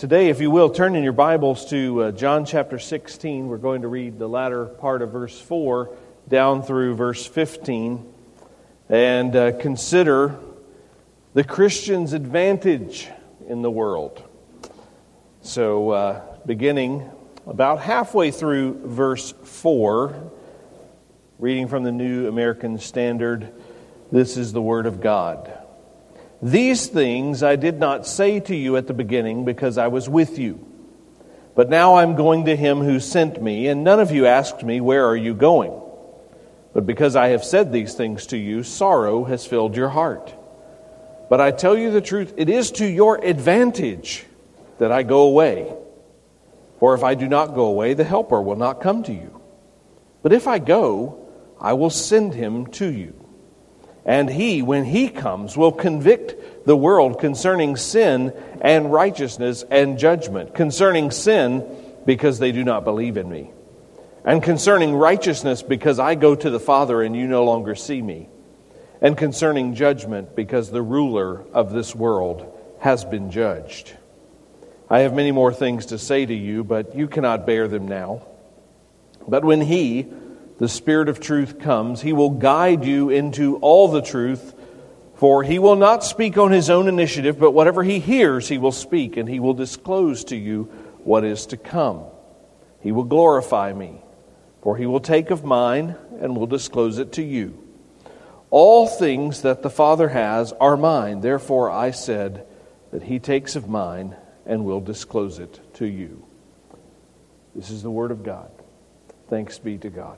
Today, if you will, turn in your Bibles to John chapter 16. We're going to read the latter part of verse 4 down through verse 15 and consider the Christian's advantage in the world. So, beginning about halfway through verse 4, reading from the New American Standard, this is the Word of God. These things I did not say to you at the beginning because I was with you. But now I'm going to him who sent me, and none of you asked me, where are you going? But because I have said these things to you, sorrow has filled your heart. But I tell you the truth, it is to your advantage that I go away. For if I do not go away, the Helper will not come to you. But if I go, I will send him to you. And he, when he comes, will convict the world concerning sin and righteousness and judgment. Concerning sin, because they do not believe in me. And concerning righteousness, because I go to the Father and you no longer see me. And concerning judgment, because the ruler of this world has been judged. I have many more things to say to you, but you cannot bear them now. But when he, the Spirit of truth, comes, he will guide you into all the truth, for he will not speak on his own initiative, but whatever he hears he will speak, and he will disclose to you what is to come. He will glorify me, for he will take of mine and will disclose it to you. All things that the Father has are mine, therefore I said that he takes of mine and will disclose it to you. This is the Word of God. Thanks be to God.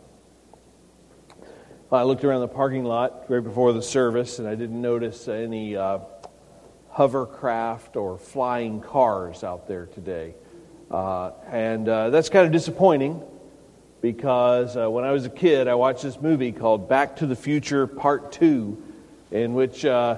I looked around the parking lot right before the service, and I didn't notice any hovercraft or flying cars out there today. And that's kind of disappointing because when I was a kid, I watched this movie called Back to the Future Part 2, in which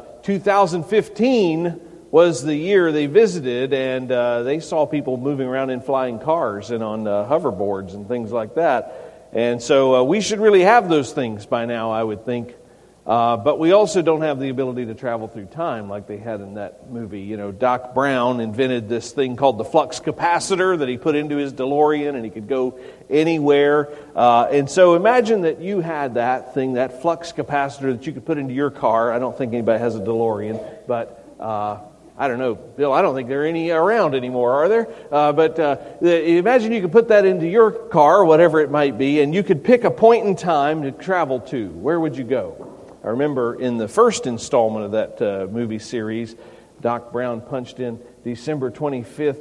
2015 was the year they visited, and they saw people moving around in flying cars and on hoverboards and things like that. And so we should really have those things by now, I would think. But we also don't have the ability to travel through time like they had in that movie. You know, Doc Brown invented this thing called the flux capacitor that he put into his DeLorean, and he could go anywhere. And so imagine that you had that thing, that flux capacitor that you could put into your car. I don't think anybody has a DeLorean, but I don't know, Bill, I don't think there are any around anymore, are there? But imagine you could put that into your car, whatever it might be, and you could pick a point in time to travel to. Where would you go? I remember in the first installment of that movie series, Doc Brown punched in December 25th,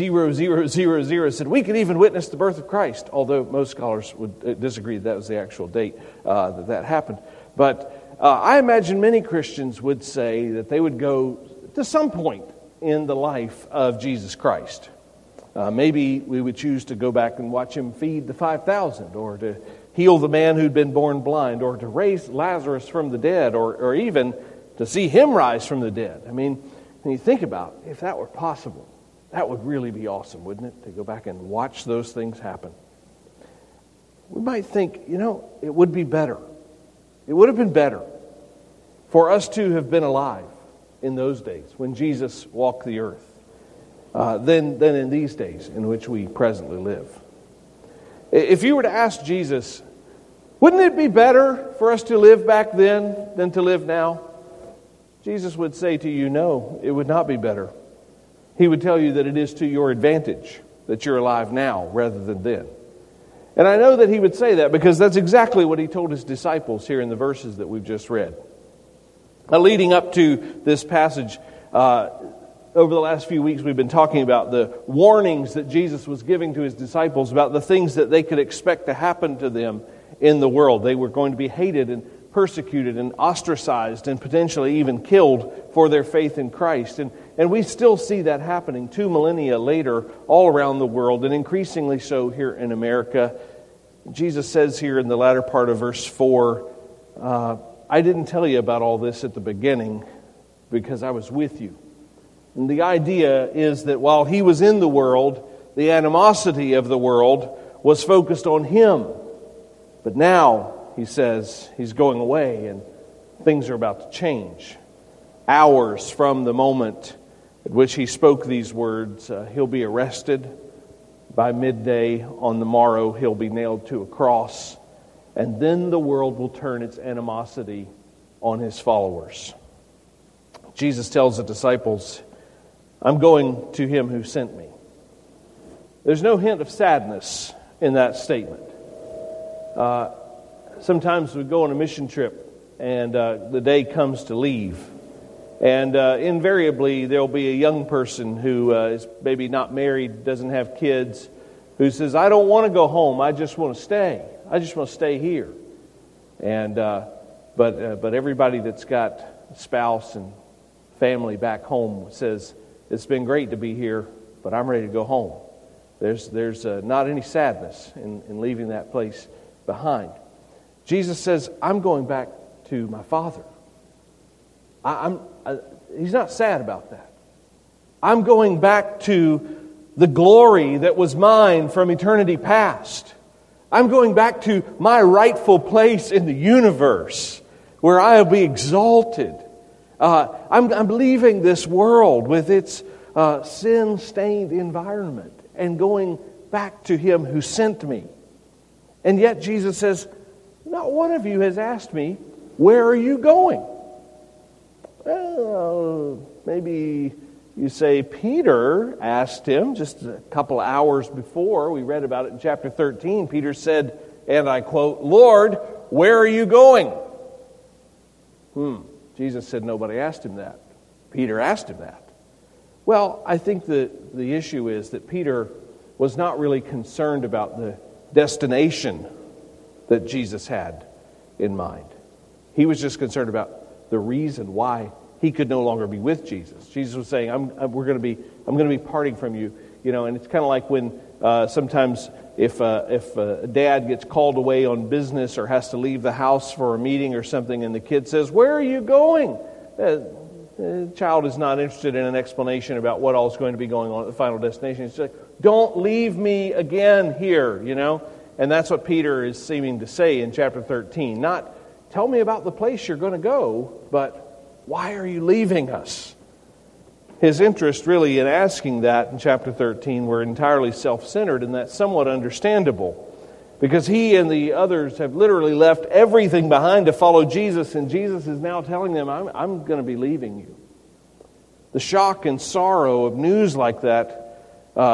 0000, said, we could even witness the birth of Christ, although most scholars would disagree that was the actual date that happened. But I imagine many Christians would say that they would go to some point in the life of Jesus Christ. Maybe we would choose to go back and watch him feed the 5,000, or to heal the man who'd been born blind, or to raise Lazarus from the dead, or even to see him rise from the dead. I mean, when you think about it, if that were possible, that would really be awesome, wouldn't it? To go back and watch those things happen. We might think, it would be better. It would have been better for us to have been alive in those days when Jesus walked the earth than in these days in which we presently live. If you were to ask Jesus, wouldn't it be better for us to live back then than to live now? Jesus would say to you, no, it would not be better. He would tell you that it is to your advantage that you're alive now rather than then. And I know that he would say that because that's exactly what he told his disciples here in the verses that we've just read. Leading up to this passage, over the last few weeks, we've been talking about the warnings that Jesus was giving to his disciples about the things that they could expect to happen to them in the world. They were going to be hated and persecuted and ostracized and potentially even killed for their faith in Christ. And we still see that happening 2 millennia later all around the world, and increasingly so here in America. Jesus says here in the latter part of verse 4, I didn't tell you about all this at the beginning because I was with you. And the idea is that while he was in the world, the animosity of the world was focused on him. But now, he says, he's going away and things are about to change. Hours from the moment at which he spoke these words, he'll be arrested. By midday on the morrow, he'll be nailed to a cross. And then the world will turn its animosity on his followers. Jesus tells the disciples, I'm going to him who sent me. There's no hint of sadness in that statement. Sometimes we go on a mission trip and the day comes to leave. And invariably there'll be a young person who is maybe not married, doesn't have kids, who says, I don't want to go home, I just want to stay. I just want to stay here. And but everybody that's got a spouse and family back home says, it's been great to be here, but I'm ready to go home. There's not any sadness in leaving that place behind. Jesus says, I'm going back to my Father. He's not sad about that. I'm going back to the glory that was mine from eternity past. I'm going back to my rightful place in the universe where I'll be exalted. I'm leaving this world with its sin-stained environment and going back to him who sent me. And yet Jesus says, not one of you has asked me, where are you going? Well, maybe you say Peter asked him just a couple of hours before. We read about it in chapter 13. Peter said, and I quote, Lord, where are you going? Jesus said nobody asked him that. Peter asked him that. Well, I think that the issue is that Peter was not really concerned about the destination that Jesus had in mind. He was just concerned about the reason why he could no longer be with Jesus. Jesus was saying, I'm going to be parting from you. You know, and it's kind of like when sometimes if a dad gets called away on business or has to leave the house for a meeting or something, and the kid says, where are you going? The child is not interested in an explanation about what all is going to be going on at the final destination. It's like, don't leave me again here, you know. And that's what Peter is seeming to say in chapter 13. Not, tell me about the place you're going to go, but why are you leaving us? His interest really in asking that in chapter 13 were entirely self-centered, and that's somewhat understandable. Because he and the others have literally left everything behind to follow Jesus, and Jesus is now telling them, I'm going to be leaving you. The shock and sorrow of news like that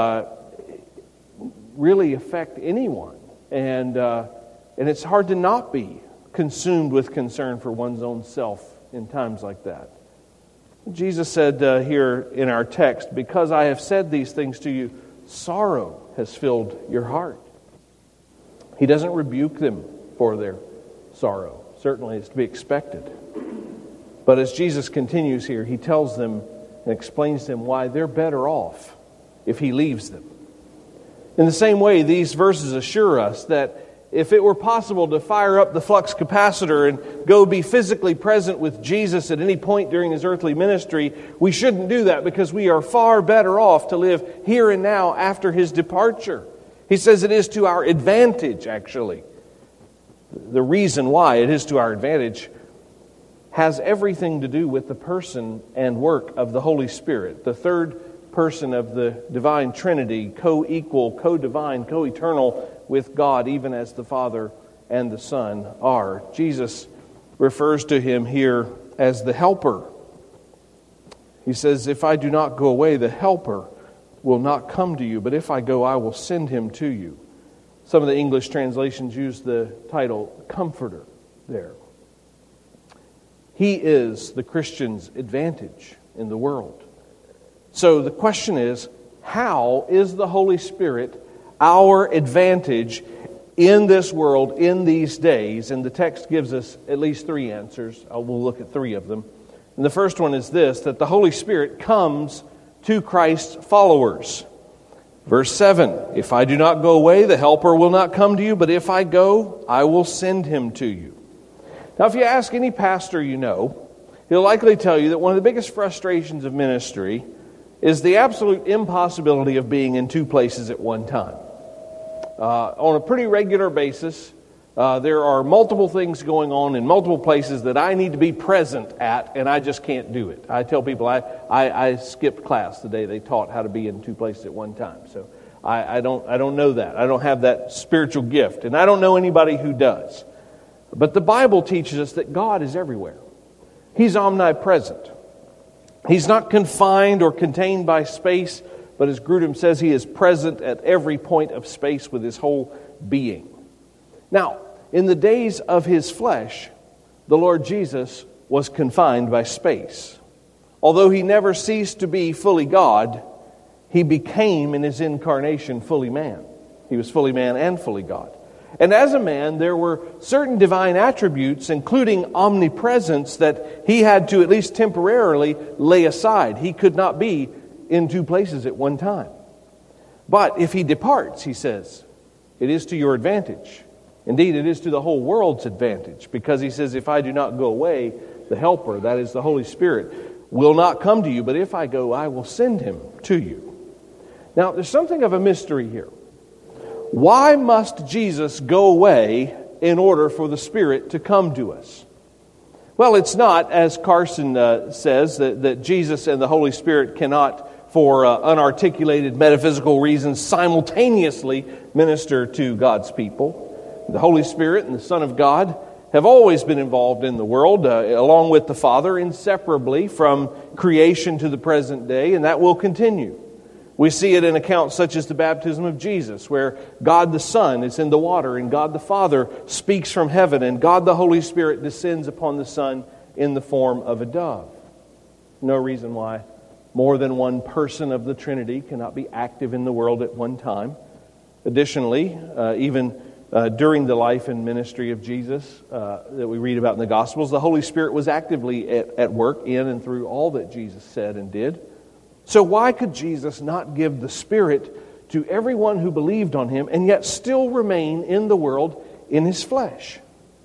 really affect anyone. And it's hard to not be consumed with concern for one's own self in times like that. Jesus said here in our text, because I have said these things to you, sorrow has filled your heart. He doesn't rebuke them for their sorrow. Certainly it's to be expected. But as Jesus continues here, he tells them and explains to them why they're better off if he leaves them. In the same way, these verses assure us that if it were possible to fire up the flux capacitor and go be physically present with Jesus at any point during his earthly ministry, we shouldn't do that because we are far better off to live here and now after his departure. He says it is to our advantage, actually. The reason why it is to our advantage has everything to do with the person and work of the Holy Spirit, the third person of the divine Trinity, co-equal, co-divine, co-eternal with God, even as the Father and the Son are. Jesus refers to him here as the Helper. He says, if I do not go away, the Helper will not come to you, but if I go, I will send him to you. Some of the English translations use the title Comforter there. He is the Christian's advantage in the world. So the question is, how is the Holy Spirit our advantage in this world, in these days? And the text gives us at least three answers. We'll look at three of them. And the first one is this, that the Holy Spirit comes to Christ's followers. Verse 7, if I do not go away, the Helper will not come to you, but if I go, I will send him to you. Now, if you ask any pastor you know, he'll likely tell you that one of the biggest frustrations of ministry is the absolute impossibility of being in two places at one time. On a pretty regular basis, There are multiple things going on in multiple places that I need to be present at, and I just can't do it. I tell people I skipped class the day they taught how to be in two places at one time. So I don't know that. I don't have that spiritual gift, and I don't know anybody who does. But the Bible teaches us that God is everywhere. He's omnipresent. He's not confined or contained by space, but as Grudem says, He is present at every point of space with His whole being. Now, in the days of His flesh, the Lord Jesus was confined by space. Although He never ceased to be fully God, He became in His incarnation fully man. He was fully man and fully God. And as a man, there were certain divine attributes, including omnipresence, that He had to at least temporarily lay aside. He could not be in two places at one time. But if He departs, He says, it is to your advantage. Indeed, it is to the whole world's advantage, because He says, if I do not go away, the Helper, that is the Holy Spirit, will not come to you, but if I go, I will send Him to you. Now, there's something of a mystery here. Why must Jesus go away in order for the Spirit to come to us? Well, it's not, as Carson says, that Jesus and the Holy Spirit cannot, for unarticulated metaphysical reasons, simultaneously minister to God's people. The Holy Spirit and the Son of God have always been involved in the world, along with the Father, inseparably from creation to the present day, and that will continue. We see it in accounts such as the baptism of Jesus, where God the Son is in the water, and God the Father speaks from heaven, and God the Holy Spirit descends upon the Son in the form of a dove. No reason why more than one person of the Trinity cannot be active in the world at one time. Additionally, even during the life and ministry of Jesus that we read about in the Gospels, the Holy Spirit was actively at work in and through all that Jesus said and did. So why could Jesus not give the Spirit to everyone who believed on Him and yet still remain in the world in His flesh?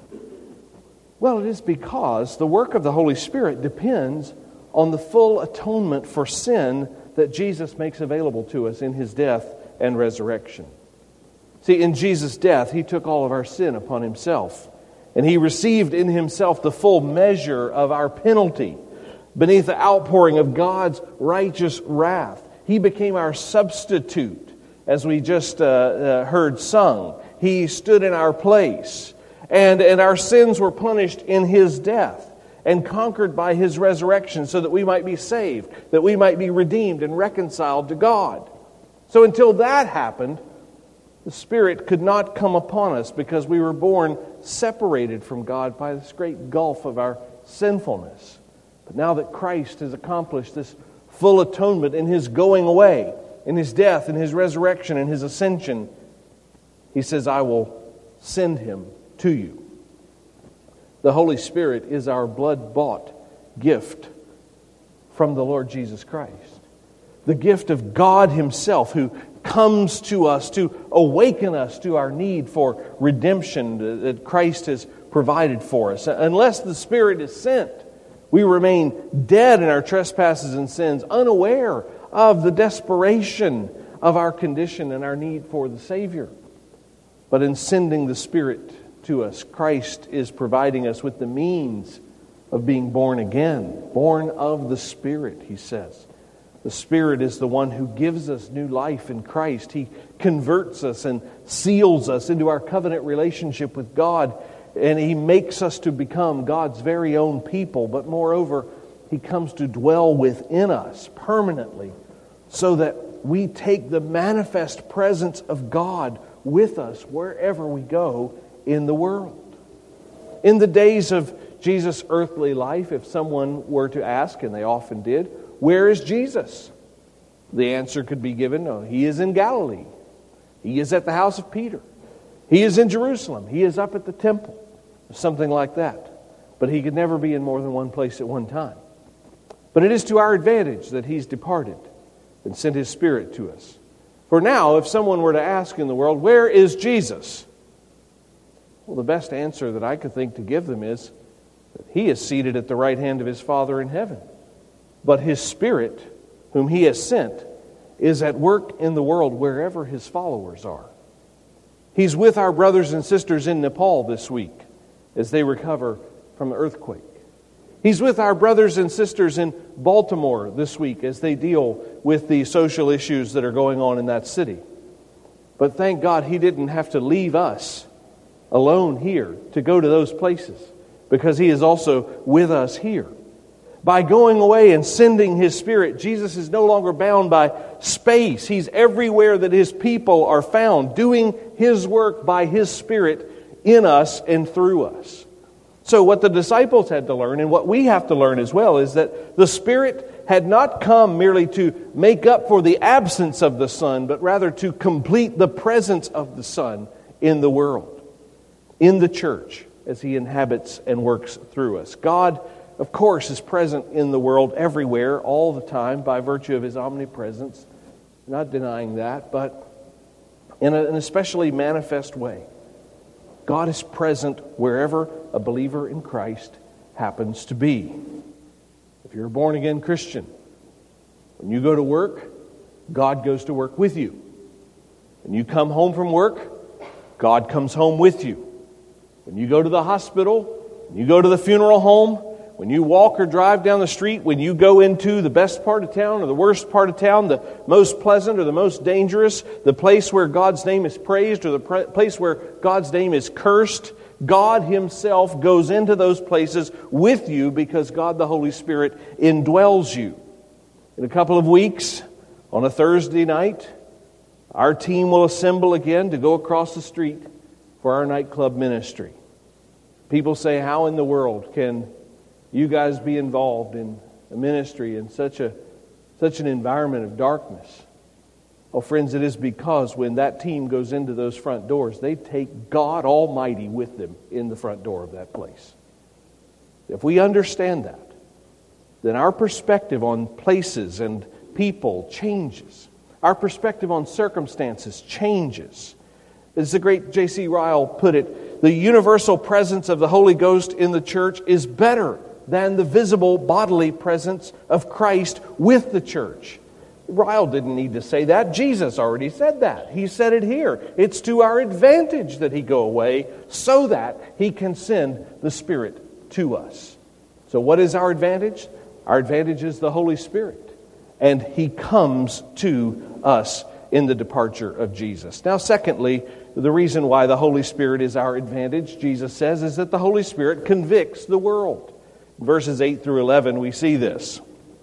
Well, it is because the work of the Holy Spirit depends on the full atonement for sin that Jesus makes available to us in His death and resurrection. See, in Jesus' death, He took all of our sin upon Himself, and He received in Himself the full measure of our penalty. Beneath the outpouring of God's righteous wrath, He became our substitute, as we just heard sung. He stood in our place, and our sins were punished in His death and conquered by His resurrection, so that we might be saved, that we might be redeemed and reconciled to God. So until that happened, the Spirit could not come upon us, because we were born separated from God by this great gulf of our sinfulness. But now that Christ has accomplished this full atonement in His going away, in His death, in His resurrection, in His ascension, He says, I will send Him to you. The Holy Spirit is our blood-bought gift from the Lord Jesus Christ. The gift of God Himself, who comes to us to awaken us to our need for redemption that Christ has provided for us. Unless the Spirit is sent, we remain dead in our trespasses and sins, unaware of the desperation of our condition and our need for the Savior. But in sending the Spirit to us, Christ is providing us with the means of being born again, born of the Spirit, He says. The Spirit is the one who gives us new life in Christ. He converts us and seals us into our covenant relationship with God. And He makes us to become God's very own people. But moreover, He comes to dwell within us permanently, so that we take the manifest presence of God with us wherever we go in the world. In the days of Jesus' earthly life, if someone were to ask, and they often did, where is Jesus? The answer could be given, no, He is in Galilee. He is at the house of Peter. He is in Jerusalem. He is up at the temple. Something like that. But He could never be in more than one place at one time. But it is to our advantage that He's departed and sent His Spirit to us. For now, if someone were to ask in the world, where is Jesus? Well, the best answer that I could think to give them is that He is seated at the right hand of His Father in heaven. But His Spirit, whom He has sent, is at work in the world wherever His followers are. He's with our brothers and sisters in Nepal this week as they recover from the earthquake. He's with our brothers and sisters in Baltimore this week as they deal with the social issues that are going on in that city. But thank God He didn't have to leave us alone here to go to those places, because He is also with us here. By going away and sending His Spirit, Jesus is no longer bound by space. He's everywhere that His people are found, doing His work by His Spirit in us and through us. So what the disciples had to learn, and what we have to learn as well, is that the Spirit had not come merely to make up for the absence of the Son, but rather to complete the presence of the Son in the world, in the church, as He inhabits and works through us. God, of course, is present in the world everywhere, all the time, by virtue of His omnipresence. Not denying that, but in an especially manifest way. God is present wherever a believer in Christ happens to be. If you're a born-again Christian, when you go to work, God goes to work with you. When you come home from work, God comes home with you. When you go to the hospital, when you go to the funeral home, when you walk or drive down the street, when you go into the best part of town or the worst part of town, the most pleasant or the most dangerous, the place where God's name is praised or the place where God's name is cursed, God Himself goes into those places with you because God the Holy Spirit indwells you. In a couple of weeks, on a Thursday night, our team will assemble again to go across the street for our nightclub ministry. People say, how in the world can you guys be involved in a ministry in such an environment of darkness? Oh, friends, it is because when that team goes into those front doors, they take God Almighty with them in the front door of that place. If we understand that, then our perspective on places and people changes. Our perspective on circumstances changes. As the great J.C. Ryle put it, the universal presence of the Holy Ghost in the church is better than the visible bodily presence of Christ with the church. Ryle didn't need to say that. Jesus already said that. He said it here. It's to our advantage that He go away so that He can send the Spirit to us. So what is our advantage? Our advantage is the Holy Spirit. And He comes to us in the departure of Jesus. Now, secondly, the reason why the Holy Spirit is our advantage, Jesus says, is that the Holy Spirit convicts the world. In verses 8 through 11, we see this.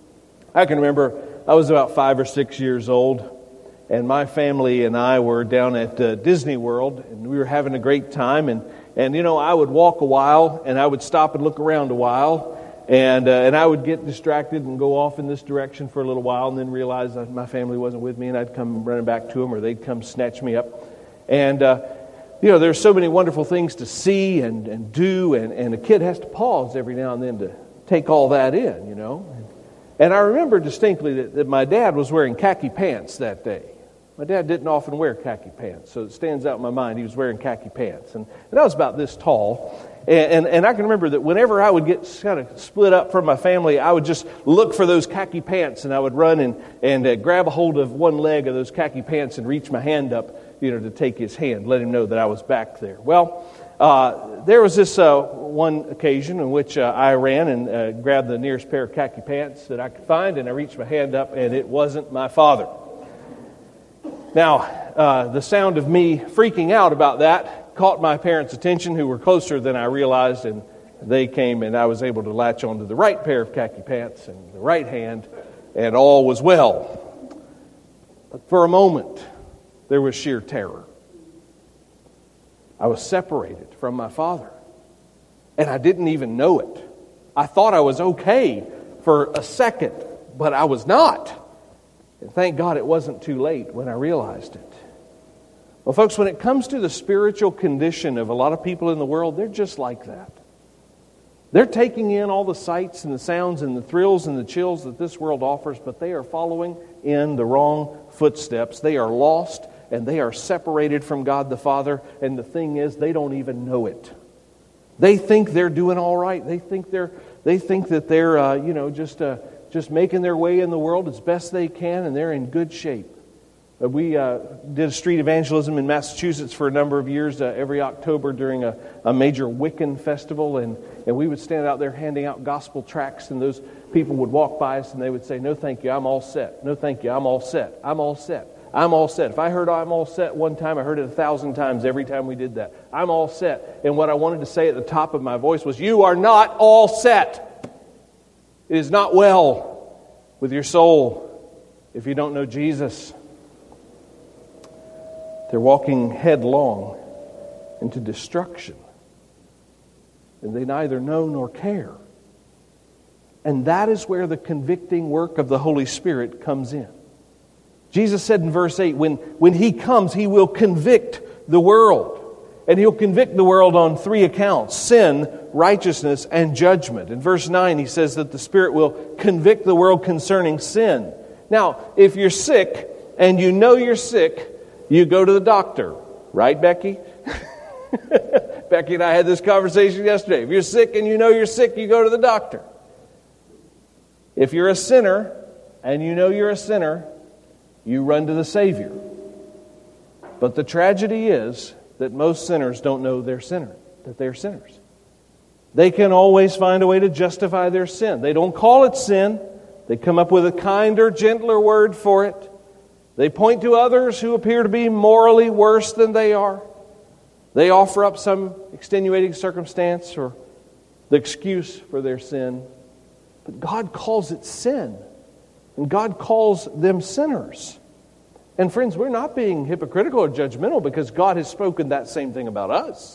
I can remember I was about 5 or 6 years old, and my family and I were down at Disney World, and we were having a great time. And you know, I would walk a while, and I would stop and look around a while, and I would get distracted and go off in this direction for a little while, and then realize that my family wasn't with me, and I'd come running back to them, or they'd come snatch me up. And you know, there's so many wonderful things to see and do, and a kid has to pause every now and then to take all that in, you know. And I remember distinctly that my dad was wearing khaki pants that day. My dad didn't often wear khaki pants, so it stands out in my mind he was wearing khaki pants. And I was about this tall, and I can remember that whenever I would get kind of split up from my family, I would just look for those khaki pants, and I would run and grab a hold of one leg of those khaki pants and reach my hand up, you know, to take his hand, let him know that I was back there. Well, there was this one occasion in which I ran and grabbed the nearest pair of khaki pants that I could find, and I reached my hand up, and it wasn't my father. Now, the sound of me freaking out about that caught my parents' attention, who were closer than I realized, and they came, and I was able to latch onto the right pair of khaki pants and the right hand, and all was well. But for a moment, there was sheer terror. I was separated from my father, and I didn't even know it. I thought I was okay for a second, but I was not. And thank God it wasn't too late when I realized it. Well, folks, when it comes to the spiritual condition of a lot of people in the world, they're just like that. They're taking in all the sights and the sounds and the thrills and the chills that this world offers, but they are following in the wrong footsteps. They are lost, and they are separated from God the Father, and the thing is, they don't even know it. They think they're doing all right. They think that they're just making their way in the world as best they can, and they're in good shape. We did a street evangelism in Massachusetts for a number of years, every October during a major Wiccan festival, and we would stand out there handing out gospel tracts, and those people would walk by us and they would say, "No thank you, I'm all set. No thank you, I'm all set. I'm all set. I'm all set." If I heard "I'm all set" one time, I heard it 1,000 times every time we did that. I'm all set. And what I wanted to say at the top of my voice was, you are not all set. It is not well with your soul if you don't know Jesus. They're walking headlong into destruction, and they neither know nor care. And that is where the convicting work of the Holy Spirit comes in. Jesus said in verse 8, when He comes, He will convict the world. And He'll convict the world on 3 accounts: sin, righteousness, and judgment. In verse 9, He says that the Spirit will convict the world concerning sin. Now, if you're sick and you know you're sick, you go to the doctor. Right, Becky? Becky and I had this conversation yesterday. If you're sick and you know you're sick, you go to the doctor. If you're a sinner and you know you're a sinner, you run to the Savior. But the tragedy is that most sinners don't know they're sinners. They can always find a way to justify their sin. They don't call it sin. They come up with a kinder, gentler word for it. They point to others who appear to be morally worse than they are. They offer up some extenuating circumstance or the excuse for their sin. But God calls it sin. And God calls them sinners. And friends, we're not being hypocritical or judgmental, because God has spoken that same thing about us.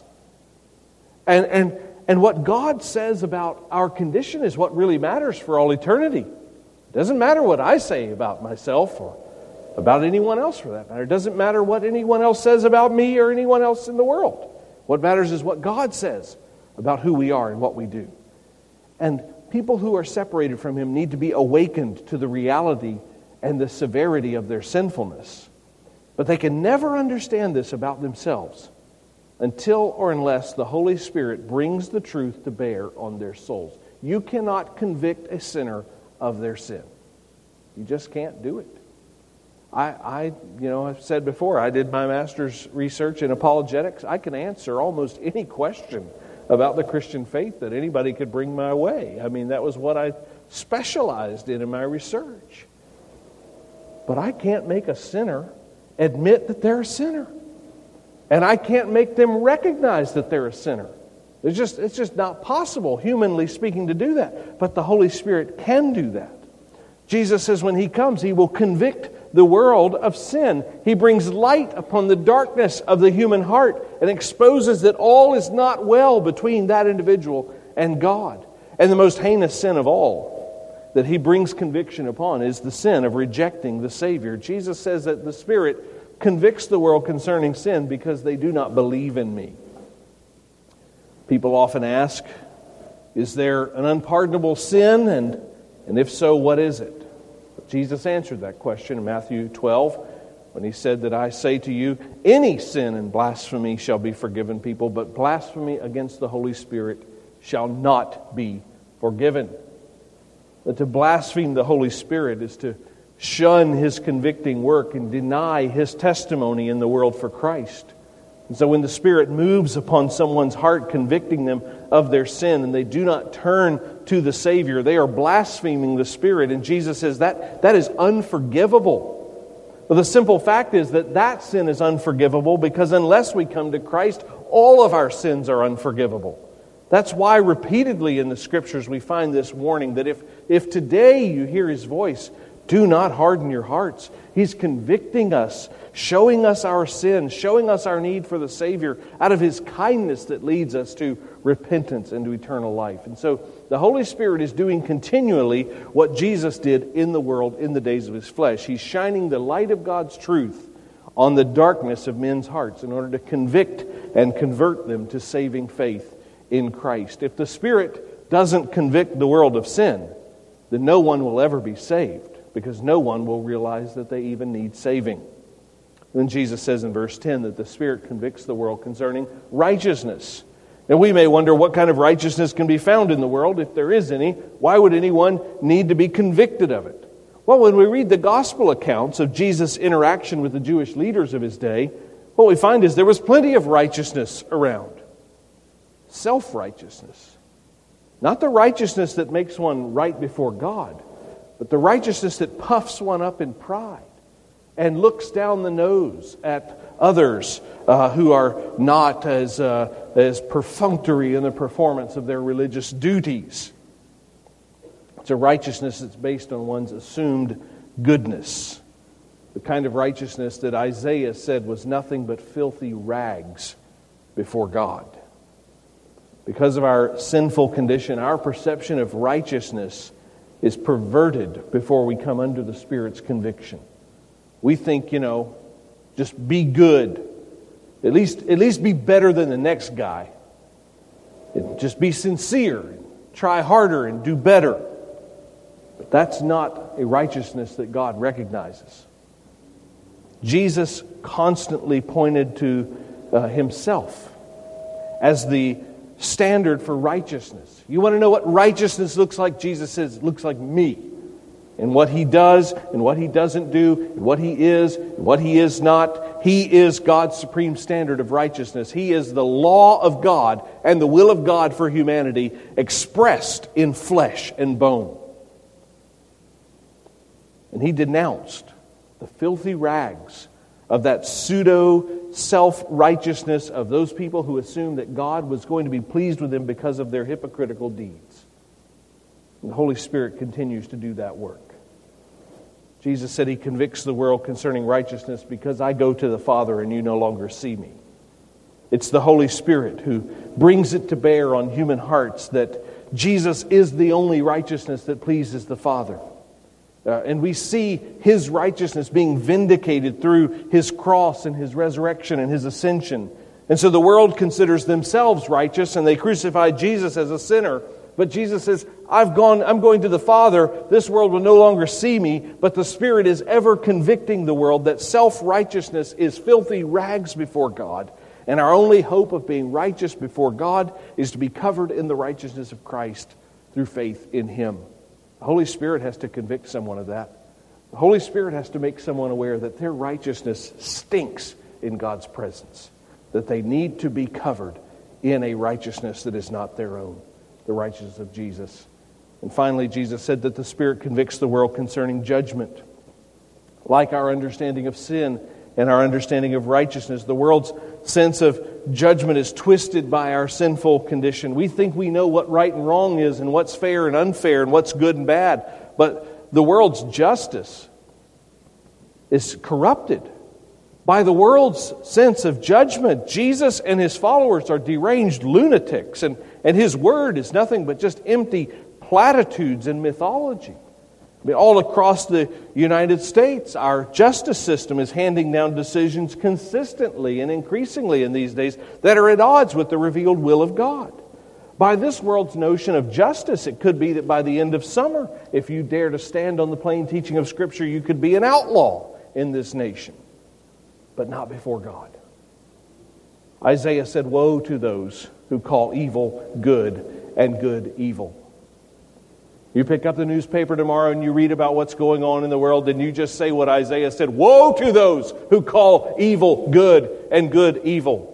And what God says about our condition is what really matters for all eternity. It doesn't matter what I say about myself or about anyone else for that matter. It doesn't matter what anyone else says about me or anyone else in the world. What matters is what God says about who we are and what we do. And people who are separated from Him need to be awakened to the reality and the severity of their sinfulness. But they can never understand this about themselves until or unless the Holy Spirit brings the truth to bear on their souls. You cannot convict a sinner of their sin. You just can't do it. I've said before, I did my master's research in apologetics. I can answer almost any question about the Christian faith that anybody could bring my way. I mean, that was what I specialized in my research. But I can't make a sinner admit that they're a sinner. And I can't make them recognize that they're a sinner. It's just not possible, humanly speaking, to do that. But the Holy Spirit can do that. Jesus says when He comes, He will convict the world of sin. He brings light upon the darkness of the human heart and exposes that all is not well between that individual and God. And the most heinous sin of all that He brings conviction upon is the sin of rejecting the Savior. Jesus says that the Spirit convicts the world concerning sin because they do not believe in Me. People often ask, is there an unpardonable sin? And if so, what is it? Jesus answered that question in Matthew 12 when He said that I say to you, any sin and blasphemy shall be forgiven people, but blasphemy against the Holy Spirit shall not be forgiven. That to blaspheme the Holy Spirit is to shun His convicting work and deny His testimony in the world for Christ. And so when the Spirit moves upon someone's heart, convicting them of their sin, and they do not turn to the Savior, they are blaspheming the Spirit. And Jesus says that is unforgivable. Well, the simple fact is that sin is unforgivable because unless we come to Christ, all of our sins are unforgivable. That's why repeatedly in the Scriptures we find this warning that if today you hear His voice, do not harden your hearts. He's convicting us, showing us our sin, showing us our need for the Savior out of His kindness that leads us to repentance and to eternal life. And so the Holy Spirit is doing continually what Jesus did in the world in the days of His flesh. He's shining the light of God's truth on the darkness of men's hearts in order to convict and convert them to saving faith in Christ. If the Spirit doesn't convict the world of sin, then no one will ever be saved, because no one will realize that they even need saving. Then Jesus says in verse 10 that the Spirit convicts the world concerning righteousness. Now we may wonder what kind of righteousness can be found in the world, if there is any. Why would anyone need to be convicted of it? Well, when we read the gospel accounts of Jesus' interaction with the Jewish leaders of his day, what we find is there was plenty of righteousness around. Self-righteousness. Not the righteousness that makes one right before God, but the righteousness that puffs one up in pride and looks down the nose at others who are not as perfunctory in the performance of their religious duties. It's a righteousness that's based on one's assumed goodness. The kind of righteousness that Isaiah said was nothing but filthy rags before God. Because of our sinful condition, our perception of righteousness is perverted before we come under the Spirit's conviction. We think, just be good. At least be better than the next guy. Just be sincere. Try harder and do better. But that's not a righteousness that God recognizes. Jesus constantly pointed to himself as the standard for righteousness. You want to know what righteousness looks like? Jesus says it looks like me. And what he does and what he doesn't do, and what he is and what he is not. He is God's supreme standard of righteousness. He is the law of God and the will of God for humanity expressed in flesh and bone. And he denounced the filthy rags of that pseudo self-righteousness of those people who assumed that God was going to be pleased with them because of their hypocritical deeds. And the Holy Spirit continues to do that work. Jesus said he convicts the world concerning righteousness because I go to the Father and you no longer see me. It's the Holy Spirit who brings it to bear on human hearts that Jesus is the only righteousness that pleases the Father. And we see his righteousness being vindicated through his cross and his resurrection and his ascension. And so the world considers themselves righteous and they crucify Jesus as a sinner. But Jesus says, I'm going to the Father. This world will no longer see me. But the Spirit is ever convicting the world that self-righteousness is filthy rags before God. And our only hope of being righteous before God is to be covered in the righteousness of Christ through faith in him. The Holy Spirit has to convict someone of that. The Holy Spirit has to make someone aware that their righteousness stinks in God's presence. That they need to be covered in a righteousness that is not their own. The righteousness of Jesus. And finally, Jesus said that the Spirit convicts the world concerning judgment. Like our understanding of sin and our understanding of righteousness, the world's sense of judgment is twisted by our sinful condition. We think we know what right and wrong is and what's fair and unfair and what's good and bad. But the world's justice is corrupted by the world's sense of judgment. Jesus and his followers are deranged lunatics, and his word is nothing but just empty platitudes and mythology. I mean, all across the United States, our justice system is handing down decisions consistently and increasingly in these days that are at odds with the revealed will of God. By this world's notion of justice, it could be that by the end of summer, if you dare to stand on the plain teaching of Scripture, you could be an outlaw in this nation. But not before God. Isaiah said, woe to those who call evil good and good evil. You pick up the newspaper tomorrow and you read about what's going on in the world, and you just say what Isaiah said, woe to those who call evil good and good evil.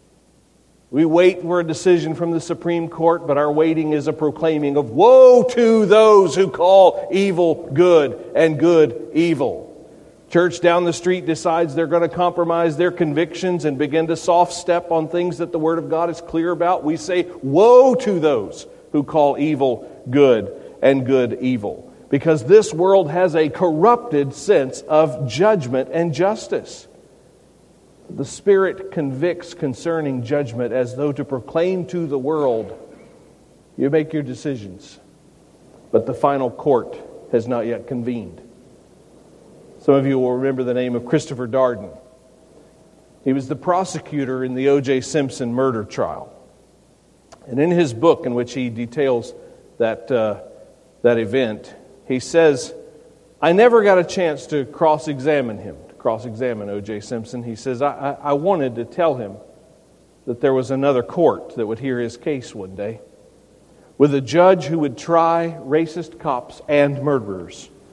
We wait for a decision from the Supreme Court, but our waiting is a proclaiming of woe to those who call evil good and good evil. Church down the street decides they're going to compromise their convictions and begin to soft step on things that the Word of God is clear about. We say, woe to those who call evil good and good evil. Because this world has a corrupted sense of judgment and justice. The Spirit convicts concerning judgment as though to proclaim to the world, you make your decisions, but the final court has not yet convened. Some of you will remember the name of Christopher Darden. He was the prosecutor in the O.J. Simpson murder trial. And in his book, in which he details that event, he says, I never got a chance to cross-examine him, to cross-examine O.J. Simpson. He says, I wanted to tell him that there was another court that would hear his case one day, with a judge who would try racist cops and murderers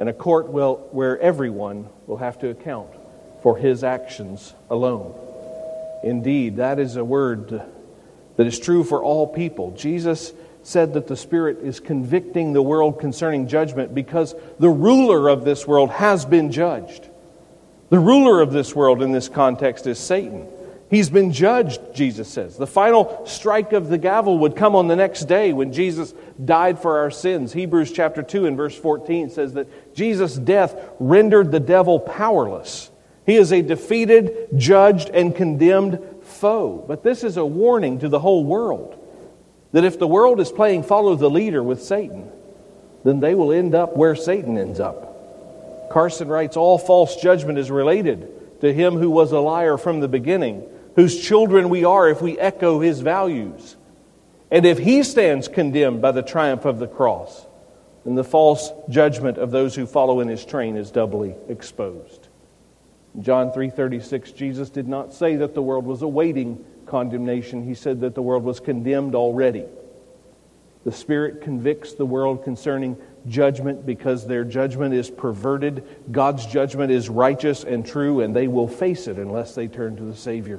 and a court where everyone will have to account for his actions alone. Indeed, that is a word that is true for all people. Jesus said that the Spirit is convicting the world concerning judgment because the ruler of this world has been judged. The ruler of this world in this context is Satan. He's been judged, Jesus says. The final strike of the gavel would come on the next day when Jesus died for our sins. Hebrews chapter 2 and verse 14 says that Jesus' death rendered the devil powerless. He is a defeated, judged, and condemned foe. But this is a warning to the whole world that if the world is playing follow the leader with Satan, then they will end up where Satan ends up. Carson writes, all false judgment is related to him who was a liar from the beginning, whose children we are if we echo his values. And if he stands condemned by the triumph of the cross, then the false judgment of those who follow in his train is doubly exposed. In John 3:36, Jesus did not say that the world was awaiting condemnation. He said that the world was condemned already. The Spirit convicts the world concerning judgment because their judgment is perverted. God's judgment is righteous and true, and they will face it unless they turn to the Savior.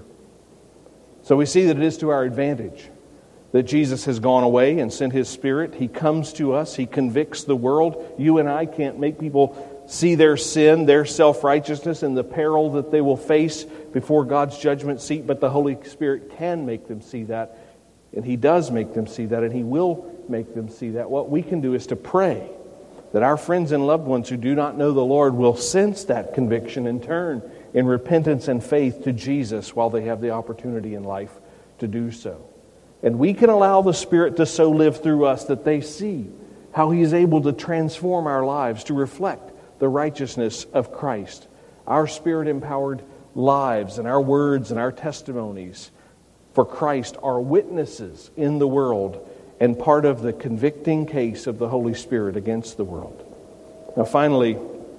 So we see that it is to our advantage that Jesus has gone away and sent His Spirit. He comes to us. He convicts the world. You and I can't make people see their sin, their self-righteousness, and the peril that they will face before God's judgment seat, but the Holy Spirit can make them see that, and He does make them see that, and He will make them see that. What we can do is to pray that our friends and loved ones who do not know the Lord will sense that conviction and turn in repentance and faith to Jesus while they have the opportunity in life to do so. And we can allow the Spirit to so live through us that they see how He is able to transform our lives to reflect the righteousness of Christ. Our Spirit-empowered lives and our words and our testimonies for Christ are witnesses in the world and part of the convicting case of the Holy Spirit against the world. Now finally,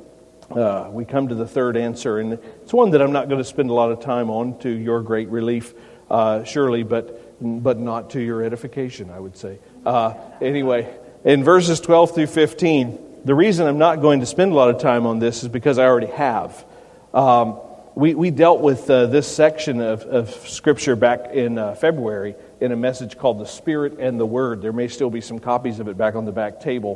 we come to the third answer, and it's one that I'm not going to spend a lot of time on, to your great relief, surely, but not to your edification, I would say. Anyway, in verses 12 through 15, the reason I'm not going to spend a lot of time on this is because I already have. We dealt with this section of Scripture back in February in a message called The Spirit and the Word. There may still be some copies of it back on the back table.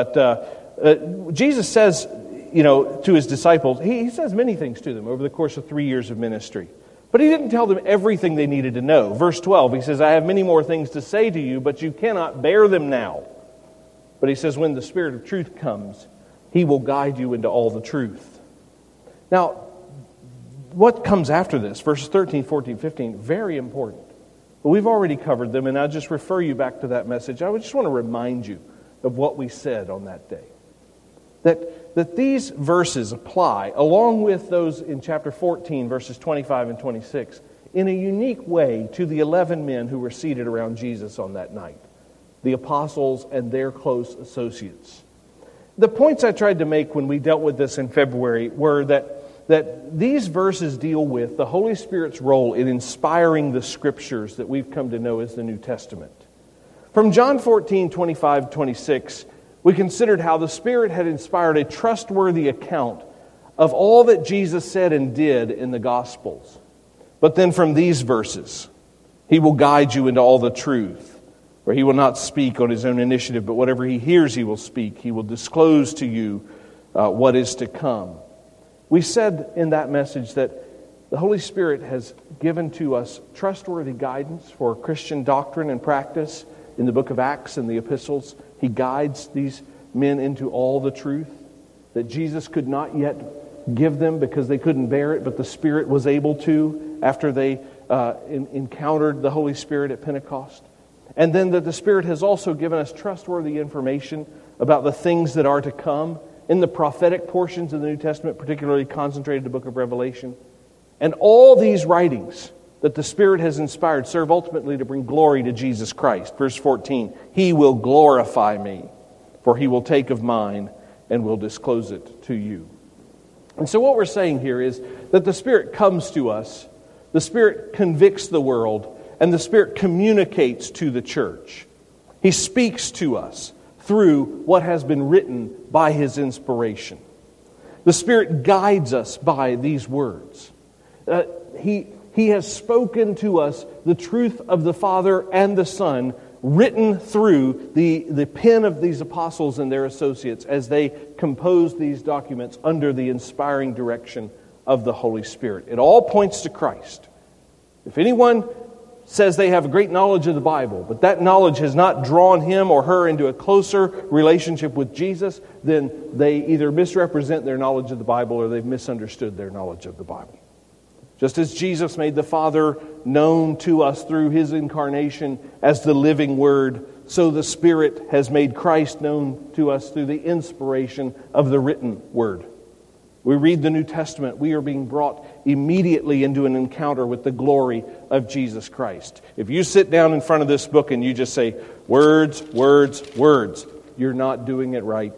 But Jesus says, to His disciples, He says many things to them over the course of 3 years of ministry. But He didn't tell them everything they needed to know. Verse 12, He says, I have many more things to say to you, but you cannot bear them now. But He says, when the Spirit of truth comes, He will guide you into all the truth. Now, what comes after this? Verses 13, 14, 15, very important. But we've already covered them, and I'll just refer you back to that message. I just want to remind you of what we said on that day. That these verses apply, along with those in chapter 14, verses 25 and 26, in a unique way to the 11 men who were seated around Jesus on that night, the apostles and their close associates. The points I tried to make when we dealt with this in February were that these verses deal with the Holy Spirit's role in inspiring the Scriptures that we've come to know as the New Testament. From John 14, 25, 26, we considered how the Spirit had inspired a trustworthy account of all that Jesus said and did in the Gospels. But then from these verses, He will guide you into all the truth, where He will not speak on His own initiative, but whatever He hears He will speak. He will disclose to you what is to come. We said in that message that the Holy Spirit has given to us trustworthy guidance for Christian doctrine and practice in the book of Acts and the epistles. He guides these men into all the truth that Jesus could not yet give them because they couldn't bear it, but the Spirit was able to after they encountered the Holy Spirit at Pentecost. And then that the Spirit has also given us trustworthy information about the things that are to come in the prophetic portions of the New Testament, particularly concentrated in the book of Revelation. And all these writings that the Spirit has inspired serve ultimately to bring glory to Jesus Christ. Verse 14, He will glorify me, for He will take of mine and will disclose it to you. And so what we're saying here is that the Spirit comes to us, the Spirit convicts the world, and the Spirit communicates to the church. He speaks to us through what has been written by His inspiration. The Spirit guides us by these words. He has spoken to us the truth of the Father and the Son, written through the pen of these apostles and their associates as they composed these documents under the inspiring direction of the Holy Spirit. It all points to Christ. If anyone says they have a great knowledge of the Bible, but that knowledge has not drawn him or her into a closer relationship with Jesus, then they either misrepresent their knowledge of the Bible or they've misunderstood their knowledge of the Bible. Just as Jesus made the Father known to us through His incarnation as the living Word, so the Spirit has made Christ known to us through the inspiration of the written Word. We read the New Testament, we are being brought immediately into an encounter with the glory of Jesus Christ. If you sit down in front of this book and you just say, words, words, words, you're not doing it right.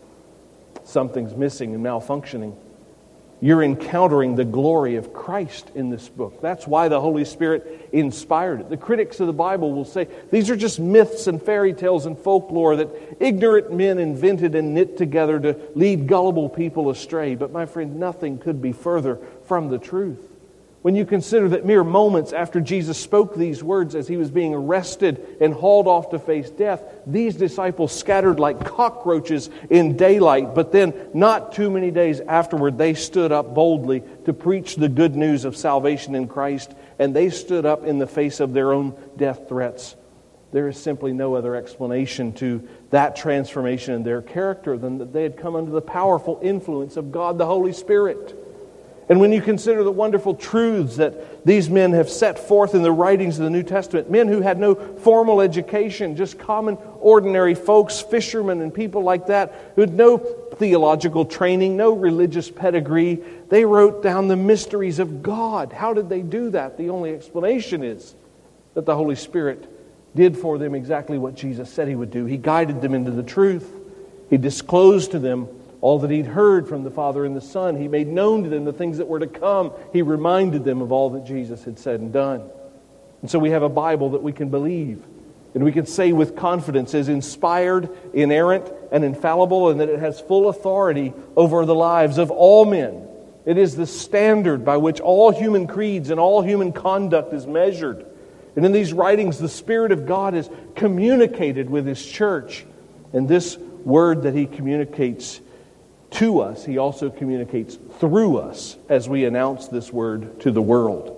Something's missing and malfunctioning. You're encountering the glory of Christ in this book. That's why the Holy Spirit inspired it. The critics of the Bible will say, these are just myths and fairy tales and folklore that ignorant men invented and knit together to lead gullible people astray. But my friend, nothing could be further from the truth. When you consider that mere moments after Jesus spoke these words as He was being arrested and hauled off to face death, these disciples scattered like cockroaches in daylight. But then, not too many days afterward, they stood up boldly to preach the good news of salvation in Christ, and they stood up in the face of their own death threats. There is simply no other explanation to that transformation in their character than that they had come under the powerful influence of God the Holy Spirit. And when you consider the wonderful truths that these men have set forth in the writings of the New Testament, men who had no formal education, just common, ordinary folks, fishermen and people like that, who had no theological training, no religious pedigree, they wrote down the mysteries of God. How did they do that? The only explanation is that the Holy Spirit did for them exactly what Jesus said He would do. He guided them into the truth. He disclosed to them all that He'd heard from the Father and the Son. He made known to them the things that were to come. He reminded them of all that Jesus had said and done. And so we have a Bible that we can believe, and we can say with confidence is inspired, inerrant, and infallible, and that it has full authority over the lives of all men. It is the standard by which all human creeds and all human conduct is measured. And in these writings, the Spirit of God is communicated with His church. And this word that He communicates to us, He also communicates through us as we announce this word to the world.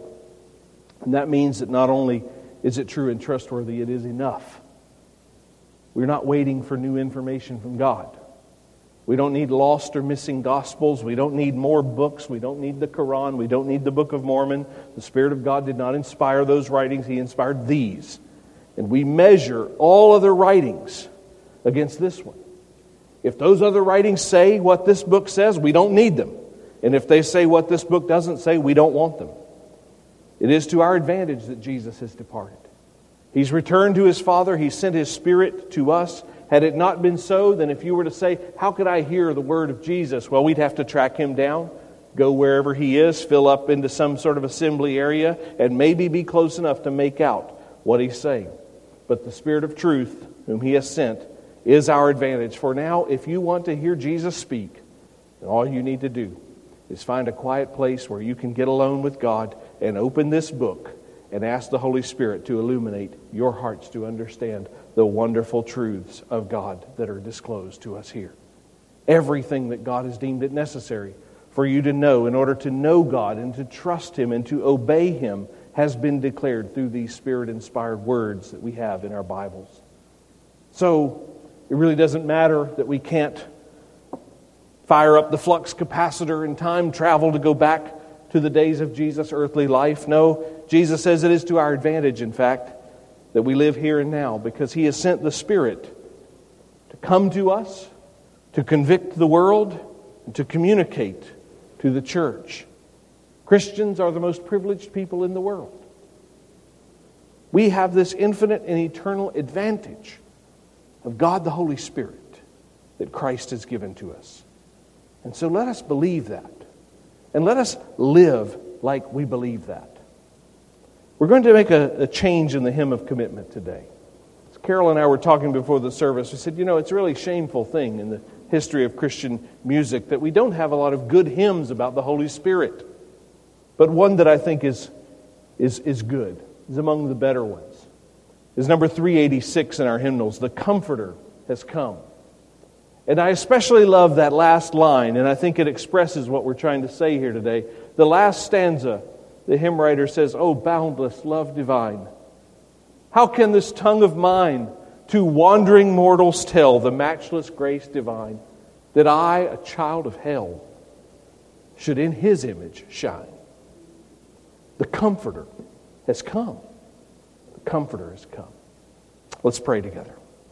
And that means that not only is it true and trustworthy, it is enough. We're not waiting for new information from God. We don't need lost or missing gospels. We don't need more books. We don't need the Quran. We don't need the Book of Mormon. The Spirit of God did not inspire those writings. He inspired these. And we measure all other writings against this one. If those other writings say what this book says, we don't need them. And if they say what this book doesn't say, we don't want them. It is to our advantage that Jesus has departed. He's returned to His Father. He sent His Spirit to us. Had it not been so, then if you were to say, how could I hear the word of Jesus? Well, we'd have to track Him down, go wherever He is, fill up into some sort of assembly area, and maybe be close enough to make out what He's saying. But the Spirit of truth, whom He has sent, is our advantage. For now, if you want to hear Jesus speak, then all you need to do is find a quiet place where you can get alone with God and open this book and ask the Holy Spirit to illuminate your hearts to understand the wonderful truths of God that are disclosed to us here. Everything that God has deemed it necessary for you to know in order to know God and to trust Him and to obey Him has been declared through these Spirit-inspired words that we have in our Bibles. So, it really doesn't matter that we can't fire up the flux capacitor and time travel to go back to the days of Jesus' earthly life. No, Jesus says it is to our advantage, in fact, that we live here and now, because He has sent the Spirit to come to us, to convict the world, and to communicate to the church. Christians are the most privileged people in the world. We have this infinite and eternal advantage of God the Holy Spirit that Christ has given to us. And so let us believe that. And let us live like we believe that. We're going to make a change in the hymn of commitment today. It's Carol and I were talking before the service. We said, it's a really shameful thing in the history of Christian music that we don't have a lot of good hymns about the Holy Spirit. But one that I think is good, is among the better ones, is number 386 in our hymnals, "The Comforter has come." And I especially love that last line, and I think it expresses what we're trying to say here today. The last stanza, the hymn writer says, "Oh, boundless love divine, how can this tongue of mine to wandering mortals tell the matchless grace divine, that I, a child of hell, should in His image shine?" The Comforter has come. The Comforter has come. Let's pray together.